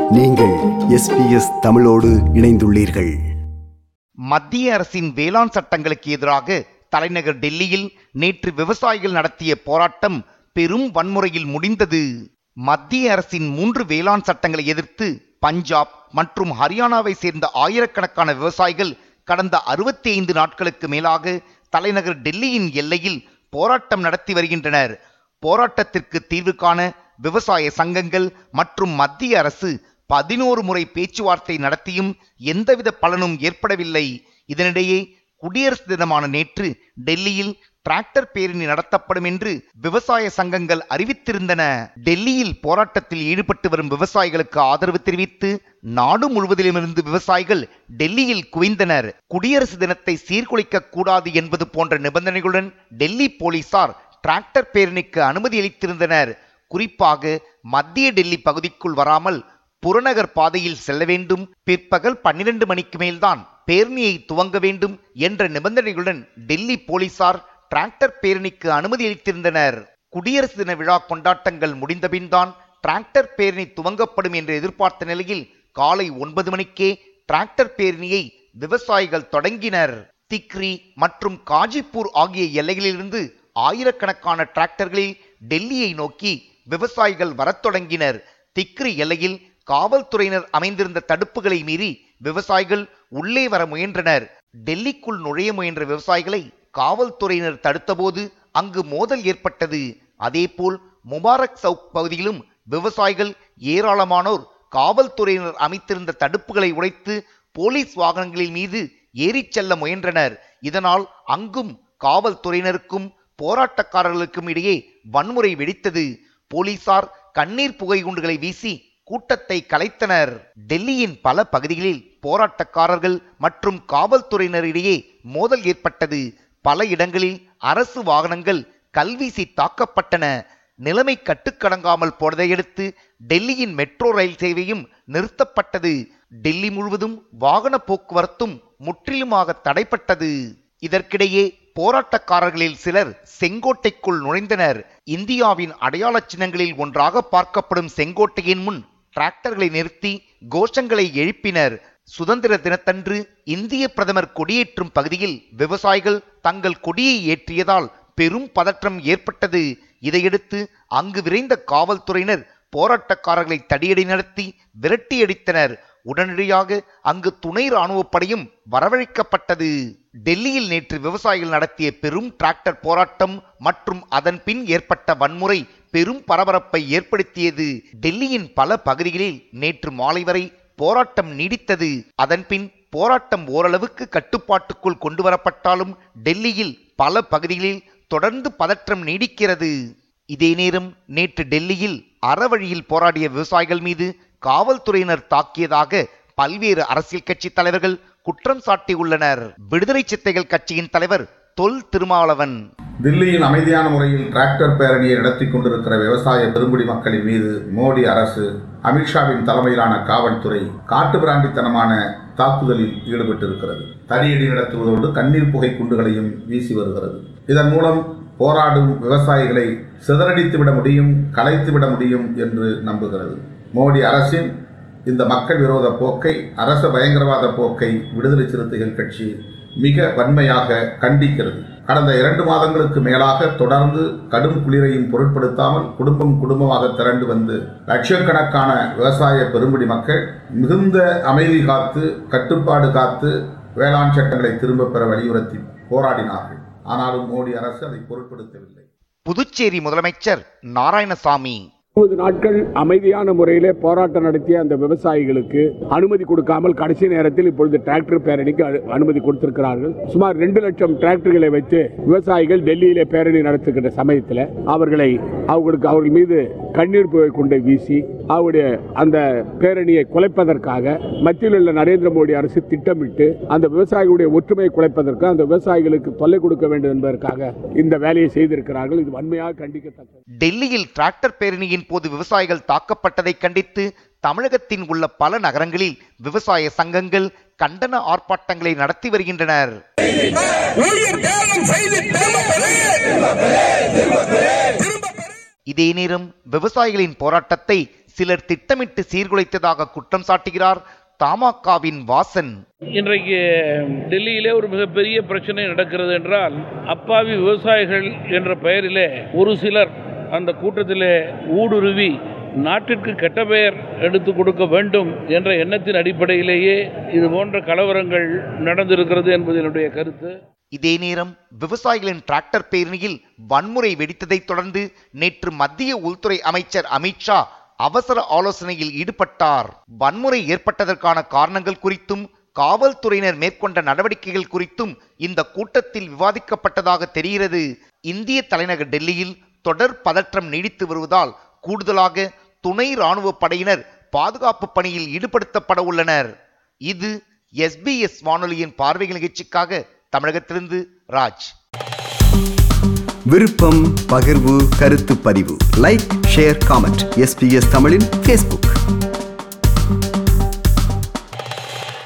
நீங்கள் SBS தமிழோடு இணைந்துள்ளீர்கள். மத்திய அரசின் வேளாண் சட்டங்களுக்கு எதிராக தலைநகர் டெல்லியில் நேற்று விவசாயிகள் நடத்திய போராட்டம் பெரும் வன்முறையில் முடிந்தது. மத்திய அரசின் 3 வேளாண் சட்டங்களை எதிர்த்து பஞ்சாப் மற்றும் ஹரியானாவை சேர்ந்த ஆயிரக்கணக்கான விவசாயிகள் கடந்த 65 நாட்களுக்கு மேலாக தலைநகர் டெல்லியின் எல்லையில் போராட்டம் நடத்தி வருகின்றனர். போராட்டத்திற்கு தீர்வு காண விவசாய சங்கங்கள் மற்றும் மத்திய அரசு 11 முறை பேச்சுவார்த்தை நடத்தியும் எந்தவித பலனும் ஏற்படவில்லை. இதனிடையே குடியரசு தினமான நேற்று டெல்லியில் டிராக்டர் பேரணி நடத்தப்படும் என்று விவசாய சங்கங்கள் அறிவித்திருந்தன. டெல்லியில் போராட்டத்தில் ஈடுபட்டு வரும் விவசாயிகளுக்கு ஆதரவு தெரிவித்து நாடு முழுவதிலுமிருந்து விவசாயிகள் டெல்லியில் குவிந்தனர். குடியரசு தினத்தை சீர்குலைக்க கூடாது என்பது போன்ற நிபந்தனைகளுடன் டெல்லி போலீசார் டிராக்டர் பேரணிக்கு அனுமதி அளித்திருந்தனர். குறிப்பாக மத்திய டெல்லி பகுதிக்குள் வராமல் புறநகர் பாதையில் செல்ல வேண்டும், பிற்பகல் 12 மணிக்கு மேல்தான் பேரணியை துவங்க வேண்டும் என்ற நிபந்தனைகளுடன் டெல்லி போலீசார் டிராக்டர் பேரணிக்கு அனுமதி அளித்திருந்தனர். குடியரசு தின விழா கொண்டாட்டங்கள் முடிந்தபின்தான் டிராக்டர் பேரணி துவங்கப்படும் என்று எதிர்பார்த்த நிலையில் காலை 9 மணிக்கே டிராக்டர் பேரணியை விவசாயிகள் தொடங்கினர். திக்ரி மற்றும் காஜிப்பூர் ஆகிய எல்லைகளிலிருந்து ஆயிரக்கணக்கான டிராக்டர்களில் டெல்லியை நோக்கி விவசாயிகள் வரத் தொடங்கினர். திக்ரி எல்லையில் காவல்துறையினர் அமைந்திருந்த தடுப்புகளை மீறி விவசாயிகள் உள்ளே வர முயன்றனர். டெல்லிக்குள் நுழைய முயன்ற விவசாயிகளை காவல்துறையினர் தடுத்தபோது அங்கு மோதல் ஏற்பட்டது. அதேபோல் முபாரக் சவுக் பகுதியிலும் விவசாயிகள் ஏராளமானோர் காவல்துறையினர் அமைத்திருந்த தடுப்புகளை உடைத்து போலீஸ் வாகனங்களின் மீது ஏறிச் செல்ல முயன்றனர். இதனால் அங்கும் காவல்துறையினருக்கும் போராட்டக்காரர்களுக்கும் இடையே வன்முறை வெடித்தது. போலீசார் கண்ணீர் புகை குண்டுகளை வீசி கூட்டத்தை கலைத்தனர். டெல்லியின் பல பகுதிகளில் போராட்டக்காரர்கள் மற்றும் காவல்துறையினரிடையே மோதல் ஏற்பட்டது. பல இடங்களில் அரசு வாகனங்கள் கல்வீசி தாக்கப்பட்டன. நிலைமை கட்டுக்கடங்காமல் போனதையடுத்து டெல்லியின் மெட்ரோ ரயில் சேவையும் நிறுத்தப்பட்டது. டெல்லி முழுவதும் வாகன போக்குவரத்தும் முற்றிலுமாக தடைப்பட்டது. இதற்கிடையே போராட்டக்காரர்களில் சிலர் செங்கோட்டைக்குள் நுழைந்தனர். இந்தியாவின் அடையாள சின்னங்களில் ஒன்றாக பார்க்கப்படும் செங்கோட்டையின் முன் டிராக்டர்களை நிறுத்தி கோஷங்களை எழுப்பினர். சுதந்திர தினத்தன்று இந்திய பிரதமர் கொடியேற்றும் பகுதியில் விவசாயிகள் தங்கள் கொடியை ஏற்றியதால் பெரும் பதற்றம் ஏற்பட்டது. இதையடுத்து அங்கு விரைந்த காவல்துறையினர் போராட்டக்காரர்களை தடியடி நடத்தி விரட்டியடித்தனர். உடனடியாக அங்கு துணை ராணுவப்படையும் வரவழைக்கப்பட்டது. டெல்லியில் நேற்று விவசாயிகள் நடத்திய பெரும் டிராக்டர் போராட்டம் மற்றும் அதன் பின் ஏற்பட்ட வன்முறை பெரும் பரபரப்பை ஏற்படுத்தியது. டெல்லியின் பல பகுதிகளில் நேற்று மாலை வரை போராட்டம் நீடித்தது. அதன்பின் போராட்டம் ஓரளவுக்கு கட்டுப்பாட்டுக்குள் கொண்டு வரப்பட்டாலும் டெல்லியில் பல பகுதிகளில் தொடர்ந்து பதற்றம் நீடிக்கிறது. இதே நேரம் நேற்று டெல்லியில் அறவழியில் போராடிய விவசாயிகள் மீது காவல்துறையினர் தாக்கியதாக பல்வேறு அரசியல் கட்சி தலைவர்கள் குற்றம் சாட்டியுள்ளனர். விடுதலை சிறுத்தைகள் கட்சியின் தலைவர் தொல் திருமாவளவன், தில்லியில் அமைதியான முறையில் டிராக்டர் பேரணியை நடத்தி கொண்டிருக்கிற விவசாய பெருங்குடி மக்களின் மீது மோடி அரசு, அமித்ஷாவின் தலைமையிலான காவல்துறை காட்டுமிராண்டித்தனமான தாக்குதலில் ஈடுபட்டிருக்கிறது. தடியடி நடத்துவதோடு கண்ணீர் புகை குண்டுகளையும் வீசி வருகிறது. இதன் மூலம் போராடும் விவசாயிகளை சிதறடித்துவிட முடியும், கலைத்துவிட முடியும் என்று நம்புகிறது. மோடி அரசின் இந்த மக்கள் விரோத போக்கை, அரச பயங்கரவாத போக்கை விடுதலை சிறுத்தைகள் கட்சி மிக வன்மையாக கண்டிக்கிறது. கடந்த 2 மாதங்களுக்கு மேலாக தொடர்ந்து கடும் குளிரையும் பொருட்படுத்தாமல் குடும்பமாக திரண்டு வந்து லட்சக்கணக்கான விவசாய பெருங்குடி மக்கள் மிகுந்த அமைதி காத்து, கட்டுப்பாடு காத்து வேளாண் சட்டங்களை திரும்ப பெற வலியுறுத்தி போராடினார்கள். ஆனாலும் மோடி அரசு அதை பொருட்படுத்தவில்லை. புதுச்சேரி முதலமைச்சர் நாராயணசாமி, 30 நாட்கள் அமைதியான முறையிலே போராட்டம் நடத்திய அந்த விவசாயிகளுக்கு அனுமதி கொடுக்காமல் கடைசி நேரத்தில் இப்பொழுது டிராக்டர் பேரணிக்கு அனுமதி கொடுத்திருக்கிறார்கள். சுமார் 2 லட்சம் டிராக்டர்களை வைத்து விவசாயிகள் டெல்லியிலே பேரணி நடத்துகின்ற சமயத்தில் அவர்கள் மீது கண்ணீர் புகை குண்டை வீசி அவருடைய அந்த பேரணியை குலைப்பதற்காக மத்தியில் உள்ள நரேந்திர மோடி அரசு திட்டமிட்டு அந்த விவசாயிகளுடைய ஒற்றுமையை குலைப்பதற்கு, அந்த விவசாயிகளுக்கு தொல்லை கொடுக்க வேண்டும் என்பதற்காக இந்த வேலையை செய்திருக்கிறார்கள். இது வன்மையாக கண்டிக்கத்தக்கது. டெல்லியில் டிராக்டர் பேரணியின் போது விவசாயிகள் தாக்கப்பட்டதை கண்டித்து தமிழகத்தின் உள்ள பல நகரங்களில் விவசாய சங்கங்கள் கண்டன ஆர்ப்பாட்டங்களை நடத்தி வருகின்றனர். இதே நேரம் விவசாயிகளின் போராட்டத்தை சிலர் திட்டமிட்டு சீர்குலைத்ததாக குற்றம் சாட்டுகிறார் தமாகவின் வாசன். இன்றைக்கு டெல்லியிலே ஒரு மிகப்பெரிய பிரச்சனை நடக்கிறது என்றால், அப்பாவி விவசாயிகள் என்ற பெயரிலே ஒரு சிலர் அந்த கூட்டத்திலே ஊடுருவி நாட்டிற்கு கெட்ட பெயர் எடுத்து கொடுக்க வேண்டும் என்ற எண்ணத்தின் அடிப்படையிலேயே இது போன்ற கலவரங்கள் நடந்திருக்கிறது என்பது என்னுடைய கருத்து. இதே நேரம் விவசாயிகளின் டிராக்டர் பேரணியில் வன்முறை வெடித்ததைத் தொடர்ந்து நேற்று மத்திய உள்துறை அமைச்சர் அமித்ஷா அவசர ஆலோசனையில் ஈடுபட்டார். வன்முறை ஏற்பட்டதற்கான காரணங்கள் குறித்தும் காவல்துறையினர் மேற்கொண்ட நடவடிக்கைகள் குறித்தும் இந்த கூட்டத்தில் விவாதிக்கப்பட்டதாக தெரிகிறது. இந்திய தலைநகர் டெல்லியில் தொடர் பதற்றம் நீடித்து வருவதால் கூடுதலாக துணை ராணுவ படையினர் பாதுகாப்பு பணியில் ஈடுபடுத்தப்பட உள்ளனர். இது SBS வானொலியின் பார்வைகள் நிகழ்ச்சிக்காக தமிழகத்திலிருந்து ராஜ். விருப்பம், பகிர்வு, கருத்து பதிவு, லைக், ஷேர், காமெண்ட். SBS தமிழின் Facebook.